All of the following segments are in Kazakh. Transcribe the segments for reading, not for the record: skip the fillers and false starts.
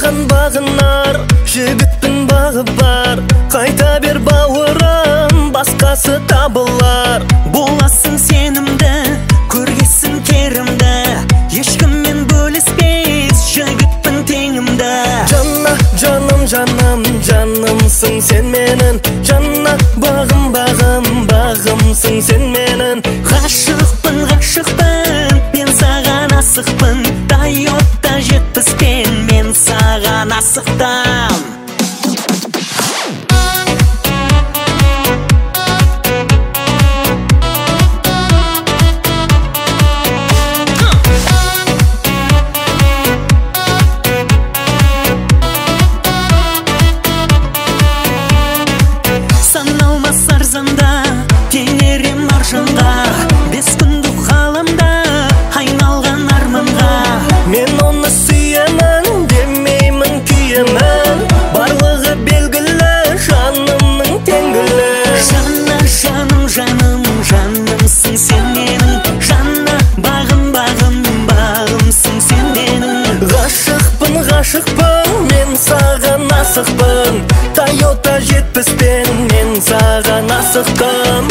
Маған бағынар жігіттің бағы бар. Қайта бер бауырым, басқасы табылар. Боласың сенімді, көргесін керімді, ешкіммен бөліспес жігіттің теңімді. Жанна, жаным, жаным, жанымсың сен менің. Жанна, бағым, бағым, бағымсың сен менің. Ғашықпын, ғашықпын, мен саған асықпын. Тойота 70-пен мен саған асықтым. Саналмас арзанда теңерем аржанға, 5 күндік ғаламда айналған арманға. Мен оны сүйемін, демеймін күйемін. Барлығы белгілі, жанымның теңгілі. Жанна, жаным, жаным, жанымсың сен менің. Жанна, бағым, бағым, бағымсың сен менің. Ғашықпын, ғашықпын, мен саған асықпын. Тойота 70-пен мен саған асықтым.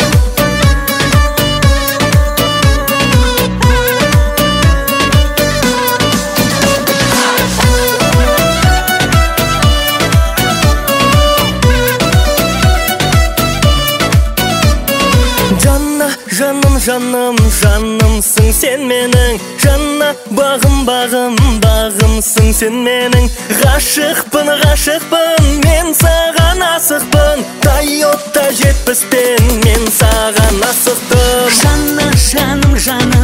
Жанна, жаным, жаным, жанымсың сен менің. Жанна, бағым, бағым, бағымсың сен менің. Ғашықпын, ғашықпын, мен саған асықпын. Тойота 70-пен мен саған асықтым. Жанна, жаным, жаным,